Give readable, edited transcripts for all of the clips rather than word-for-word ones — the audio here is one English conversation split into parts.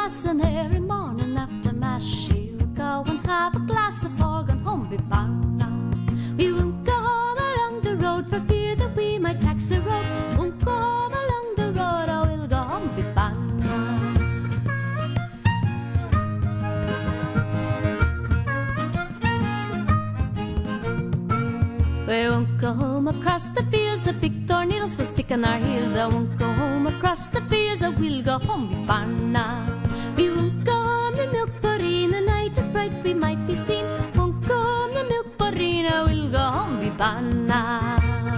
Lass, and every morning after mass she would go and have a glass of Horgan home be banna. We won't go home along the road for fear that we might tax the road. Won't go home along the road, I will go home be banna. We won't go home across the fields, the big thorn needles will stick on our heels. I won't go home across the fields, I will go home be banna. We won't go home the milk bureen, the night is bright, we might be seen. Won't go home the milk bureen, I will go home be banna.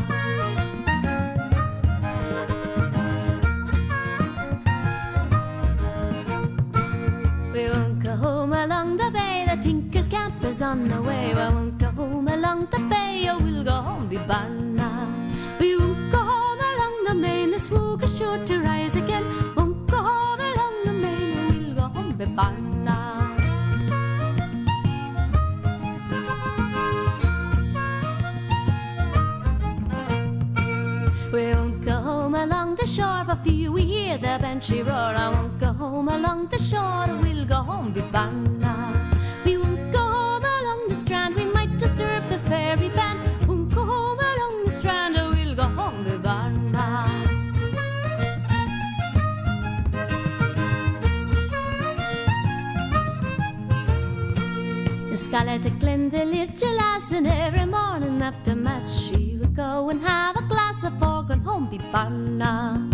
We won't go home along the bay, the tinker's camp is on the way. I won't go home along the bay, I will go home be banna. We won't go home along the main, the swoog is sure to rise again. Won't go home along the main, I will go home be banna. We won't go home along the shore, for fear we hear the banshee roar. I won't go home along the shore, we'll go home be banna. We won't go home along the strand, we might disturb the fairy band. Won't go home along the strand, we'll go home be banna. In Scarlet Glen there lived a lass, and every morning after mass she would go and have a glass of Horgan home be banna.